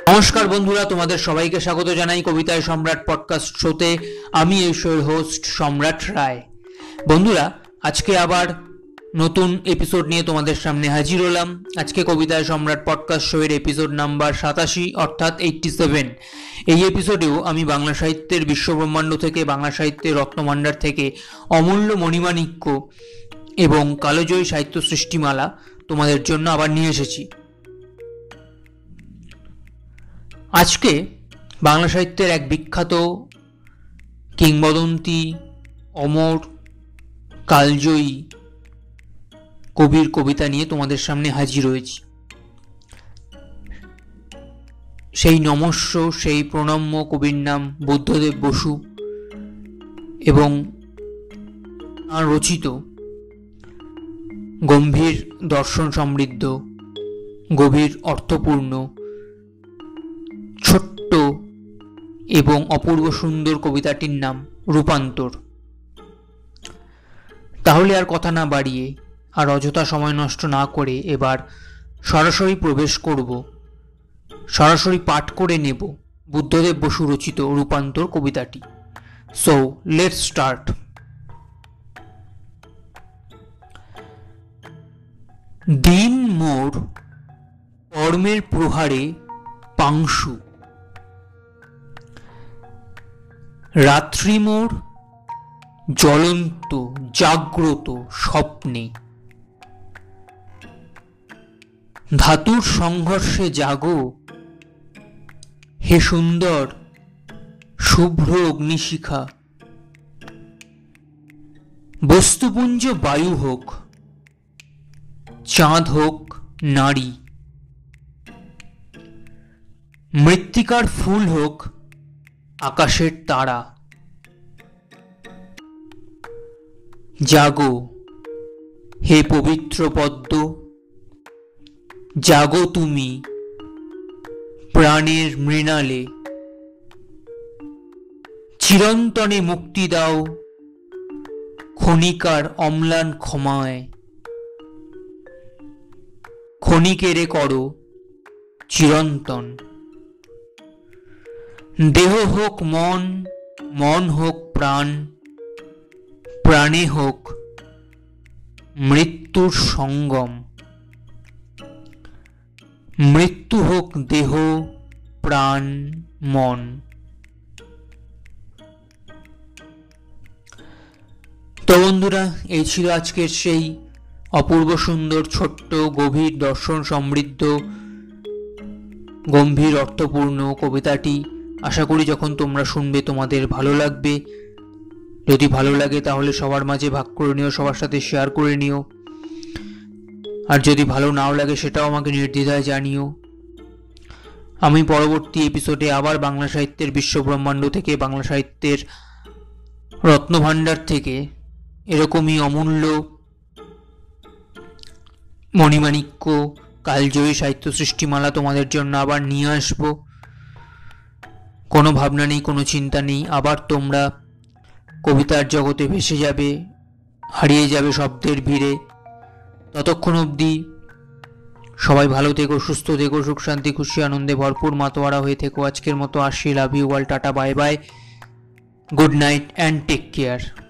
নমস্কার বন্ধুরা, তোমাদের সবাইকে স্বাগত জানাই কবিতায় সম্রাট পডকাস্ট শোতে। আমি এই শোয়ের হোস্ট সম্রাট রায়। বন্ধুরা, আজকে আবার নতুন এপিসোড নিয়ে তোমাদের সামনে হাজির হলাম। আজকে কবিতায় সম্রাট পডকাস্ট শোয়ের এপিসোড নাম্বার 87 অর্থাৎ 87। এই এপিসোডেও আমি বাংলা সাহিত্যের বিশ্বব্রহ্মাণ্ড থেকে, বাংলা সাহিত্যের রত্নভাণ্ডার থেকে অমূল্য মণিমাণিক্য এবং কালজয়ী সাহিত্য সৃষ্টিমালা তোমাদের জন্য আবার নিয়ে এসেছি। আজকে বাংলা সাহিত্যের এক বিখ্যাত কিংবদন্তি, অমর, কালজয়ী কবির কবিতা নিয়ে তোমাদের সামনে হাজির হয়েছি। সেই নমস্য, সেই প্রণম্য কবির নাম বুদ্ধদেব বসু এবং তাঁর রচিত গম্ভীর দর্শন সমৃদ্ধ, গভীর অর্থপূর্ণ, ছোট্ট এবং অপূর্ব সুন্দর কবিতাটির নাম রূপান্তর। তাহলে আর কথা না বাড়িয়ে, আর অযথা সময় নষ্ট না করে এবার সরাসরি প্রবেশ করব, সরাসরি পাঠ করে নেব বুদ্ধদেব বসু রচিত রূপান্তর কবিতাটি। So let's start. দিন মোর কর্মের প্রহারে পাংশু, রাত্রি মোর জ্বলন্ত জাগ্রত স্বপ্নে, ধাতুর সংঘর্ষে জাগো হে সুন্দর শুভ্র অগ্নিশিখা। বস্তুপুঞ্জ বায়ু হোক, চাঁদ হোক নারী, মৃত্তিকার ফুল হোক আকাশের তারা। জাগো হে পবিত্র পদ্ম, জাগো তুমি প্রাণের মৃণালে। চিরন্তনে মুক্তি দাও ক্ষণিকার অম্লান ক্ষমায়। ক্ষণিকেরে করো চিরন্তন। দেহ হোক মন, মন হোক প্রাণ, প্রাণে হোক মৃত্যুর সঙ্গম। মৃত্যু হোক দেহ, প্রাণ, মন। তো বন্ধুরা, এই ছিল আজকের সেই অপূর্ব সুন্দর, ছোট্ট, গভীর দর্শন সমৃদ্ধ, গম্ভীর অর্থপূর্ণ কবিতাটি। আশা করি যখন তোমরা শুনবে তোমাদের ভালো লাগবে। যদি ভালো লাগে তাহলে সবার মাঝে ভাগ করে নিও, সবার সাথে শেয়ার করে নিও। আর যদি ভালো নাও লাগে সেটাও আমাকে নির্দ্বিধায় জানিও। আমি পরবর্তী এপিসোডে আবার বাংলা সাহিত্যের বিশ্বব্রহ্মাণ্ড থেকে, বাংলা সাহিত্যের রত্নভাণ্ডার থেকে এরকমই অমূল্য মণিমাণিক্য, কালজয়ী সাহিত্য সৃষ্টিমালা তোমাদের জন্য আবার নিয়ে আসবো। কোনো ভাবনা নেই, কোনো চিন্তা নেই, আবার তোমরা কবিতার জগতে ভেসে যাবে, হারিয়ে যাবে শব্দের ভিড়ে। ততক্ষণ অবধি সবাই ভালো থেকো, সুস্থ থেকো, সুখ শান্তি খুশি আনন্দে ভরপুর মাতোয়ারা হয়ে থেকো। আজকের মতো আসি, love you all, tata, bye bye, good night and take care.